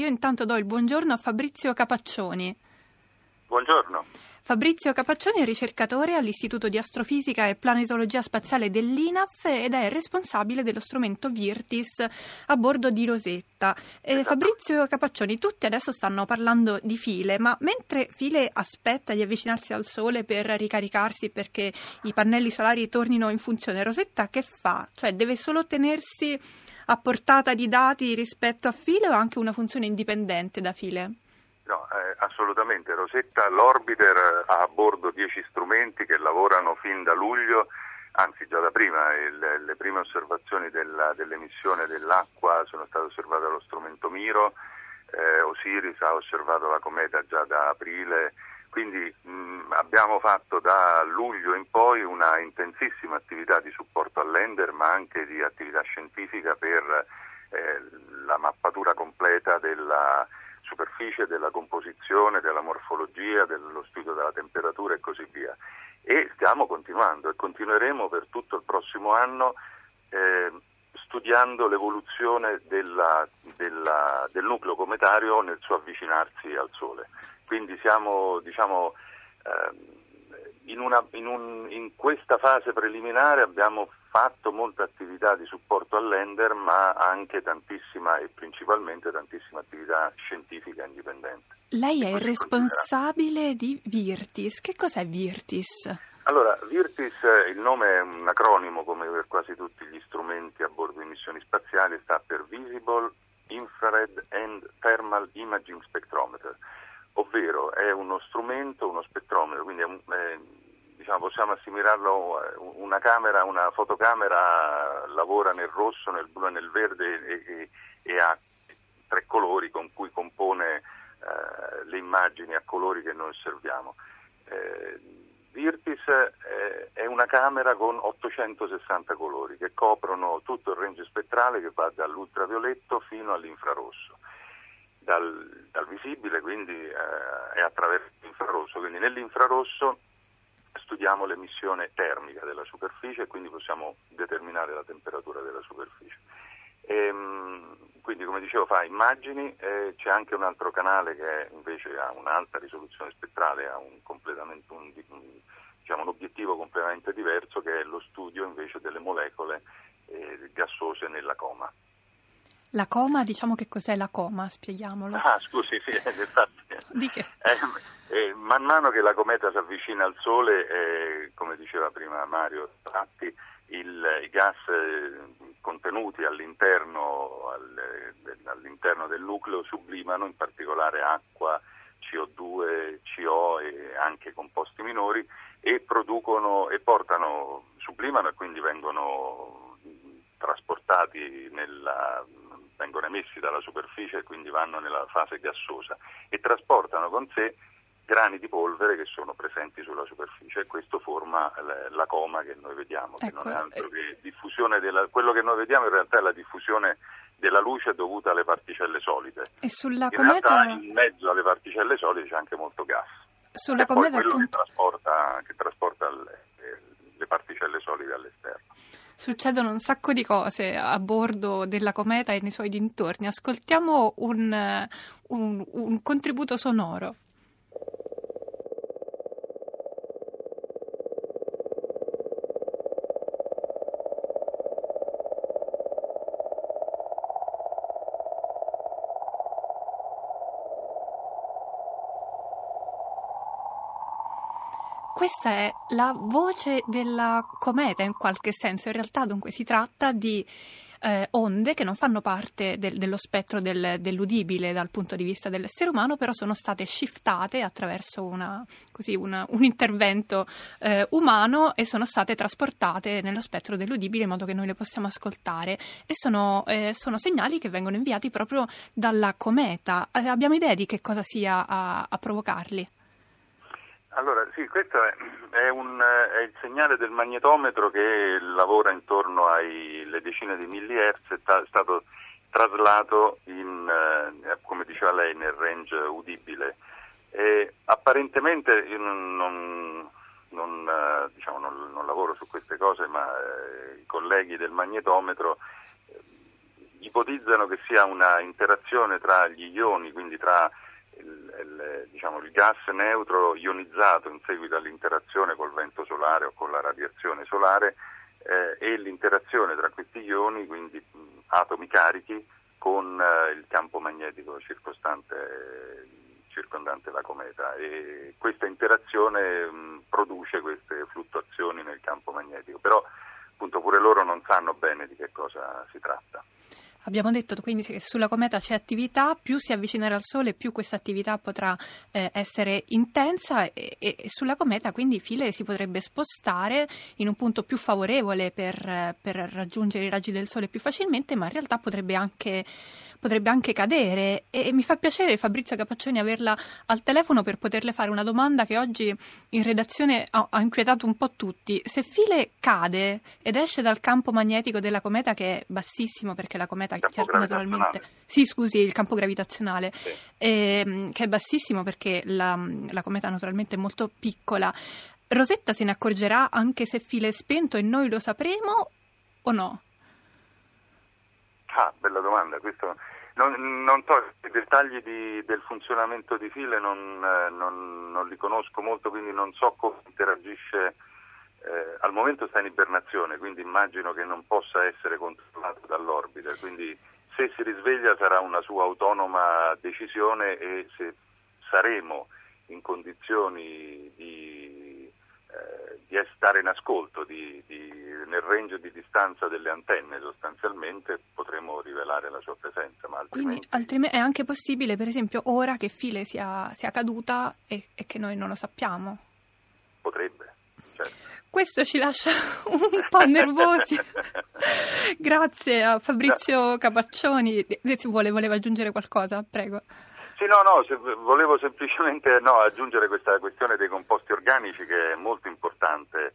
Io intanto do il buongiorno a Fabrizio Capaccioni. Buongiorno. Fabrizio Capaccioni è ricercatore all'Istituto di Astrofisica e Planetologia Spaziale dell'INAF ed è responsabile dello strumento Virtis a bordo di Rosetta. Fabrizio Capaccioni, tutti adesso stanno parlando di File, ma mentre File aspetta di avvicinarsi al Sole per ricaricarsi perché i pannelli solari tornino in funzione, Rosetta che fa? Cioè deve solo tenersi a portata di dati rispetto a File o ha anche una funzione indipendente da File? No, assolutamente. Rosetta, l'orbiter ha a bordo 10 strumenti che lavorano fin da luglio, anzi già da prima. Le prime osservazioni dell'emissione dell'acqua sono state osservate dallo strumento Miro, Osiris ha osservato la cometa già da aprile, quindi abbiamo fatto da luglio in poi una intensissima attività di supporto all'Ender, ma anche di attività scientifica per la mappatura completa della superficie, della composizione, della morfologia, dello studio della temperatura e così via. E stiamo continuando e continueremo per tutto il prossimo anno studiando l'evoluzione del nucleo cometario nel suo avvicinarsi al Sole. Quindi siamo, in questa fase preliminare abbiamo fatto molta attività di supporto all'Ender, ma anche tantissima e principalmente tantissima attività scientifica indipendente. Lei è il responsabile di Virtis. Che cos'è Virtis? Allora, Virtis, il nome è un acronimo come per quasi tutti gli strumenti a bordo di missioni spaziali, sta per Visible Infrared and Thermal Imaging Spectrometer, ovvero è uno strumento, uno spettrometro, quindi possiamo assimilarlo una camera, una fotocamera lavora nel rosso, nel blu e nel verde e ha 3 colori con cui compone le immagini a colori che noi osserviamo. Virtis è una camera con 860 colori che coprono tutto il range spettrale che va dall'ultravioletto fino all'infrarosso. Dal visibile quindi è attraverso l'infrarosso, quindi nell'infrarosso studiamo l'emissione termica della superficie e quindi possiamo determinare la temperatura della superficie. Quindi, come dicevo, fa immagini, c'è anche un altro canale che invece ha un'alta risoluzione spettrale, ha un obiettivo completamente diverso, che è lo studio invece delle molecole gassose nella coma. La coma, diciamo che cos'è la coma, spieghiamolo. Scusi, sì, infatti. Di che? Man mano che la cometa si avvicina al Sole, come diceva prima Mario Tratti, i gas contenuti all'interno del nucleo sublimano, in particolare acqua, CO2, CO e anche composti minori, e sublimano e quindi vengono trasportati vengono emessi dalla superficie e quindi vanno nella fase gassosa e trasportano con sé grani di polvere che sono presenti sulla superficie, e questo forma la coma che noi vediamo, che non è altro che diffusione quello che noi vediamo in realtà è la diffusione della luce dovuta alle particelle solide. E sulla in cometa... realtà in mezzo alle particelle solide c'è anche molto gas. Sulla che cometa è quello appunto... che trasporta le particelle solide all'esterno. Succedono un sacco di cose a bordo della cometa e nei suoi dintorni. Ascoltiamo un contributo sonoro. Questa è la voce della cometa in qualche senso. In realtà dunque si tratta di onde che non fanno parte dello spettro dell'udibile dal punto di vista dell'essere umano, però sono state shiftate attraverso un intervento umano e sono state trasportate nello spettro dell'udibile in modo che noi le possiamo ascoltare, e sono segnali che vengono inviati proprio dalla cometa. Abbiamo idea di che cosa sia a provocarli? Allora, sì, questo è il segnale del magnetometro che lavora intorno alle decine di millihertz, è stato traslato come diceva lei, nel range udibile. Apparentemente io non lavoro su queste cose, ma i colleghi del magnetometro ipotizzano che sia una interazione tra gli ioni, quindi tra il gas neutro ionizzato in seguito all'interazione col vento solare o con la radiazione solare e l'interazione tra questi ioni, quindi atomi carichi, con il campo magnetico circondante la cometa, e questa interazione produce queste fluttuazioni nel campo magnetico, però appunto pure loro non sanno bene di che cosa si tratta. Abbiamo detto quindi che sulla cometa c'è attività, più si avvicinerà al Sole più questa attività potrà essere intensa e sulla cometa quindi Philae si potrebbe spostare in un punto più favorevole per raggiungere i raggi del Sole più facilmente, ma in realtà potrebbe anche cadere, e mi fa piacere, Fabrizio Capaccioni, averla al telefono per poterle fare una domanda che oggi in redazione ha inquietato un po' tutti. Se Philae cade ed esce dal campo magnetico della cometa, che è bassissimo perché la cometa naturalmente il campo gravitazionale, sì. Che è bassissimo perché la cometa naturalmente è molto piccola, Rosetta se ne accorgerà anche se Philae è spento e noi lo sapremo o no? Bella domanda. Questo non so, i dettagli del funzionamento di Philae non li conosco molto, quindi non so come interagisce. Al momento sta in ibernazione, quindi immagino che non possa essere controllato dall'orbiter, quindi se si risveglia sarà una sua autonoma decisione, e se saremo in condizioni di stare in ascolto, nel range di distanza delle antenne sostanzialmente, potremo rivelare la sua presenza. Ma quindi è anche possibile, per esempio, ora che Philae sia caduta e che noi non lo sappiamo? Potrebbe, certo. Questo ci lascia un po' nervosi. Grazie a Fabrizio Capaccioni. Se voleva aggiungere qualcosa, prego. Sì, volevo semplicemente aggiungere questa questione dei composti organici, che è molto importante.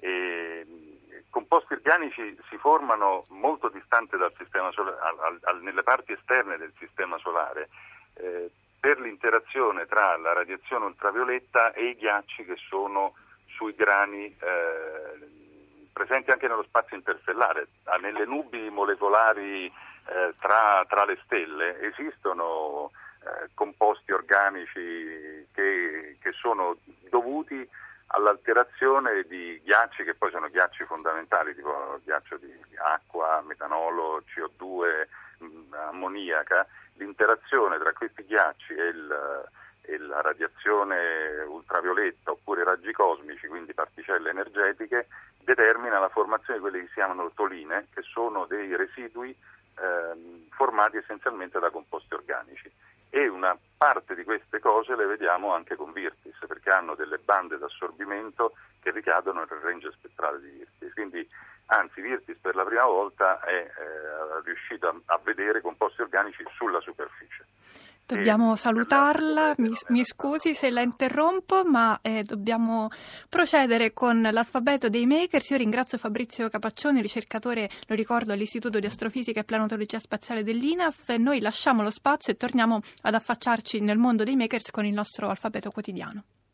Composti organici si formano molto distante dal sistema solare, nelle parti esterne del sistema solare, per l'interazione tra la radiazione ultravioletta e i ghiacci che sono sui grani presenti anche nello spazio interstellare. Nelle nubi molecolari tra le stelle esistono composti organici che sono dovuti all'alterazione di ghiacci, che poi sono ghiacci fondamentali, tipo ghiaccio di acqua, metanolo, CO2, ammoniaca. L'interazione tra questi ghiacci e la radiazione ultravioletta oppure i raggi cosmici, quindi particelle energetiche, determina la formazione di quelle che si chiamano toline, che sono dei residui formati essenzialmente da composti organici. E una parte di queste cose le vediamo anche con Virtis, perché hanno delle bande d'assorbimento che ricadono nel range spettrale di Virtis. Quindi, Virtis per la prima volta è riuscito a vedere composti organici sulla superficie. Dobbiamo salutarla, mi scusi se la interrompo, ma dobbiamo procedere con l'alfabeto dei makers. Io ringrazio Fabrizio Capaccioni, ricercatore, lo ricordo, all'Istituto di Astrofisica e Planetologia Spaziale dell'INAF. Noi lasciamo lo spazio e torniamo ad affacciarci nel mondo dei makers con il nostro alfabeto quotidiano.